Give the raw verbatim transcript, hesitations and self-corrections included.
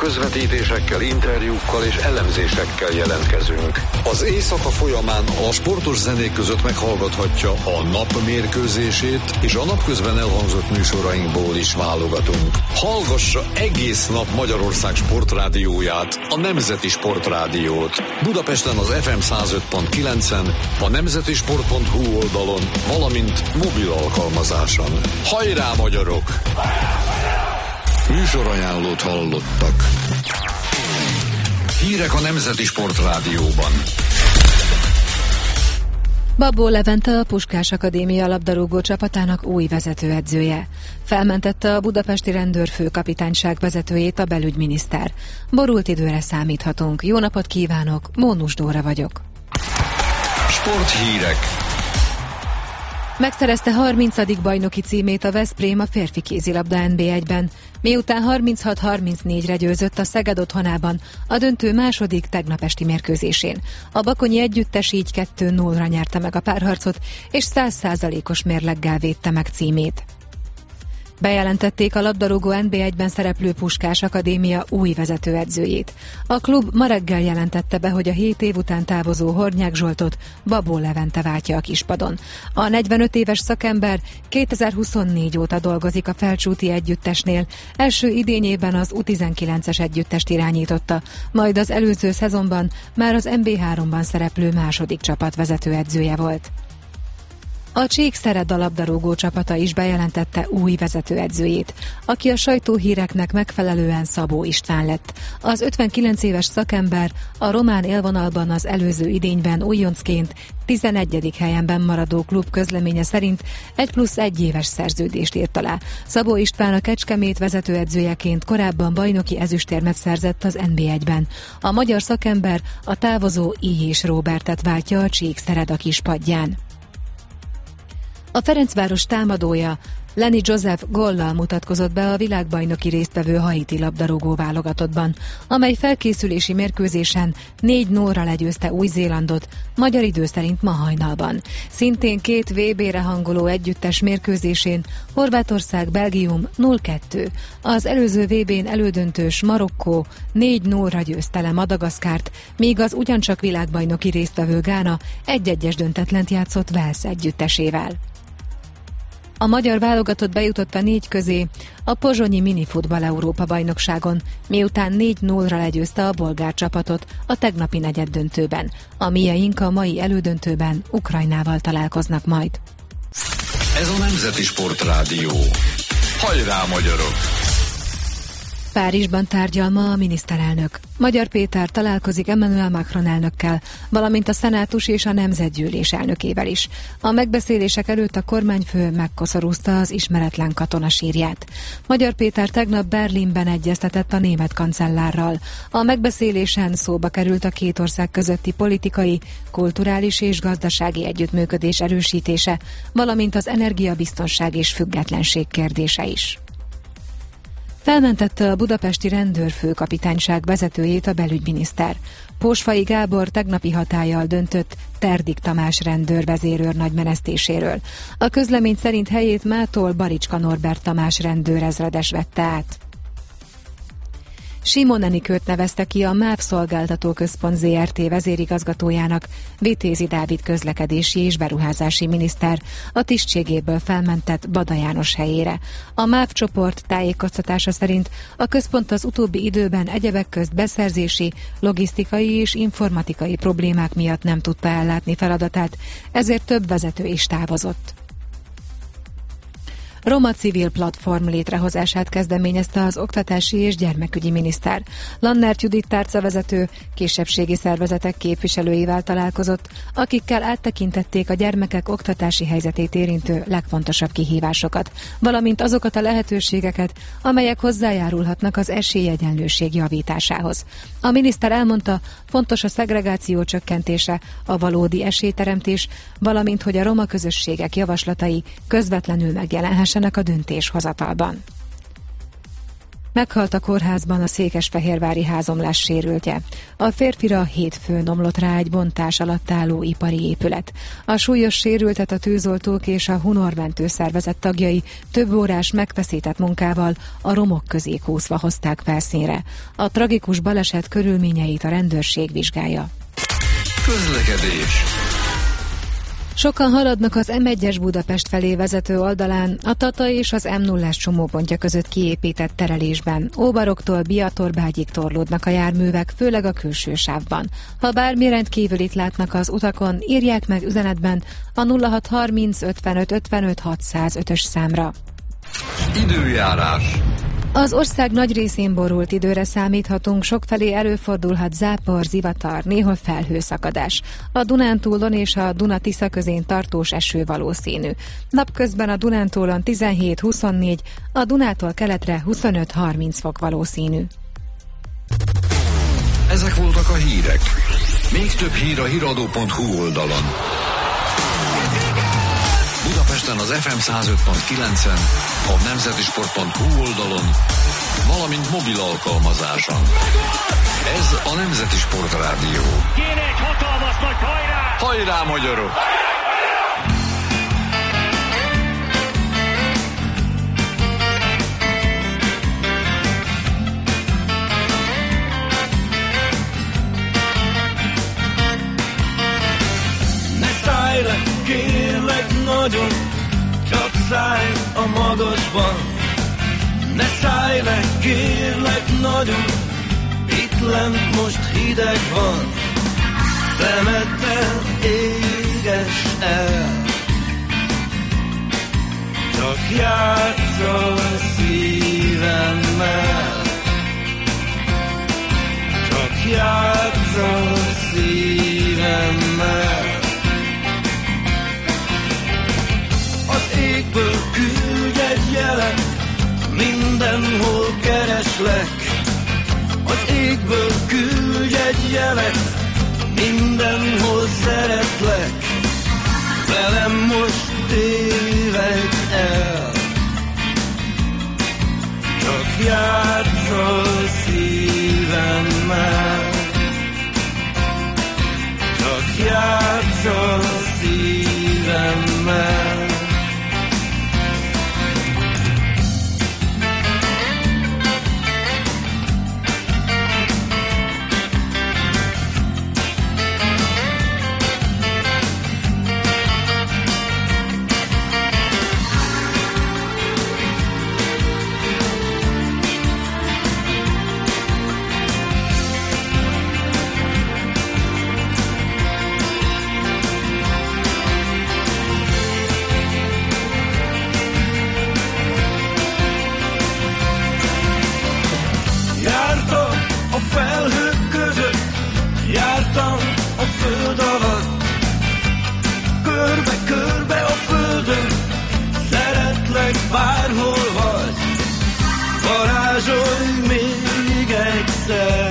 közvetítésekkel, interjúkkal és elemzésekkel jelentkezünk. Az éjszaka folyamán a sportos zenék között meghallgathatja a nap mérkőzését, és a napközben elhangzott műsorainkból is válogatunk. Hallgassa egész nap Magyarország sportrádióját, a Nemzeti Sportrádiót. Budapesten az ef em száz öt pont kilencen, a nemzetisport pont hu oldalon, valamint mobil alkalmazáson. Hajrá, magyarok! Műsorajánlót hallottak. Hírek a Nemzeti Sportrádióban. Babó Levente, a Puskás Akadémia labdarúgó csapatának új vezetőedzője. Felmentette a budapesti rendőrfőkapitányság vezetőjét a belügyminiszter. Borult időre számíthatunk. Jó napot kívánok, Mónus Dóra vagyok. Sporthírek. Megszerezte harmincadik bajnoki címét a Veszprém a férfi kézilabda en bé egyben, miután harminchat harmincnégyre győzött a Szeged otthonában a döntő második tegnap esti mérkőzésén. A bakonyi együttes így kettő nullra nyerte meg a párharcot, és száz százalékos mérleggel védte meg címét. Bejelentették a labdarúgó en bé egyben szereplő Puskás Akadémia új vezetőedzőjét. A klub ma reggel jelentette be, hogy a hét év után távozó Hornyák Zsoltot Babó Levente váltja a kispadon. A negyvenöt éves szakember kétezer-huszonnégy óta dolgozik a Felcsúti együttesnél. Első idényében az u tizenkilences együttest irányította, majd az előző szezonban már az en bé háromban szereplő második csapat vezetőedzője volt. A Csíkszereda labdarúgó csapata is bejelentette új vezetőedzőjét, aki a sajtóhíreknek megfelelően Szabó István lett. Az ötvenkilenc éves szakember a román élvonalban az előző idényben újoncként tizennegyedik helyen maradó klub közleménye szerint egy plusz egy éves szerződést írt alá. Szabó István a Kecskemét vezetőedzőjeként korábban bajnoki ezüstérmet szerzett az en bé egyben. A magyar szakember a távozó Ihés Róbertet váltja a Csíkszereda kispadján. A Ferencváros támadója Lenny Joseph góllal mutatkozott be a világbajnoki résztvevő haiti labdarúgó válogatottban, amely felkészülési mérkőzésen négy nullra legyőzte Új-Zélandot, magyar idő szerint ma hajnalban. Szintén két vé bére hangoló együttes mérkőzésén Horvátország-Belgium nulla kettő. Az előző vé bén elődöntős Marokkó négy nullra győzte le Madagaszkárt, míg az ugyancsak világbajnoki résztvevő Gána egy-egyes döntetlent játszott Wales együttesével. A magyar válogatott bejutott a négy közé a pozsonyi minifutball Európa-bajnokságon, miután négy nullra legyőzte a bolgár csapatot a tegnapi negyeddöntőben. A mieink a mai elődöntőben Ukrajnával találkoznak majd. Ez a Nemzeti Sportrádió. Hajrá, magyarok! Párizsban tárgyal ma a miniszterelnök. Magyar Péter találkozik Emmanuel Macron elnökkel, valamint a szenátus és a nemzetgyűlés elnökével is. A megbeszélések előtt a kormányfő megkoszorúzta az ismeretlen katona sírját. Magyar Péter tegnap Berlinben egyeztetett a német kancellárral. A megbeszélésen szóba került a két ország közötti politikai, kulturális és gazdasági együttműködés erősítése, valamint az energiabiztonság és függetlenség kérdése is. Felmentette a budapesti rendőrfőkapitányság vezetőjét a belügyminiszter. Pósfai Gábor tegnapi hatállyal döntött Terdik Tamás rendőrvezérőr nagymenesztéséről. A közlemény szerint helyét mától Baricska Norbert Tamás rendőrezredes vette át. Simon Enikőt nevezte ki a MÁV Szolgáltató Központ zé er té vezérigazgatójának Vitézi Dávid közlekedési és beruházási miniszter a tisztségéből felmentett Bada János helyére. A MÁV csoport tájékoztatása szerint a központ az utóbbi időben egyebek közt beszerzési, logisztikai és informatikai problémák miatt nem tudta ellátni feladatát, ezért több vezető is távozott. Roma civil platform létrehozását kezdeményezte az oktatási és gyermekügyi miniszter. Lannert Judit tárcavezető kisebbségi szervezetek képviselőivel találkozott, akikkel áttekintették a gyermekek oktatási helyzetét érintő legfontosabb kihívásokat, valamint azokat a lehetőségeket, amelyek hozzájárulhatnak az esélyegyenlőség javításához. A miniszter elmondta, fontos a szegregáció csökkentése, a valódi esélyteremtés, valamint hogy a roma közösségek javaslatai közvetlenül megjelenhessenek a döntéshozatalban. Meghalt a kórházban a székesfehérvári házomlás sérültje. A férfira hétfőn omlott rá egy bontás alatt álló ipari épület. A súlyos sérültet a tűzoltók és a hunormentő szervezet tagjai több órás megfeszített munkával a romok közé kúszva hozták felszínre. A tragikus baleset körülményeit a rendőrség vizsgálja. Közlekedés. Sokan haladnak az em egyes Budapest felé vezető oldalán, a Tata és az em nullás csomópontja között kiépített terelésben. Óbaroktól Biatorbágyig torlódnak a járművek, főleg a külső sávban. Ha bármi rendkívülit látnak az utakon, írják meg üzenetben a nulla hat harminc ötvenöt ötvenöt hatszázötös számra. Időjárás. Az ország nagy részén borult időre számíthatunk, sokfelé előfordulhat zápor, zivatar, néhol felhőszakadás. A Dunántúlon és a Duna-Tisza közén tartós eső valószínű. Napközben a Dunántúlon tizenhét huszonnégy, a Dunától keletre huszonöt harminc fok valószínű. Ezek voltak a hírek. Még több hír a híradó pont hu oldalon. Budapesten az ef em száz öt pont kilencen, a nemzetisport pont hu oldalon, valamint mobil alkalmazáson. Ez a Nemzeti Sport Rádió. Kéne egy hatalmas nagy hajrá! Hajrá, magyarok! Ne szállj le, kérlek nagyon, csak szállj a magasban. Ne szállj le, kérlek nagyon, itt lent most hideg van. Szemeddel éges el, csak játsz a szívemmel. Csak játsz a szívemmel. Az égből küldj egy jelet, mindenhol kereslek. Az égből küldj egy jelet, mindenhol szeretlek. Velem most tévedj el, csak játsz a szívemmel. Csak játsz a szívemmel. Bárhol vagy, varázsolj még egyszer.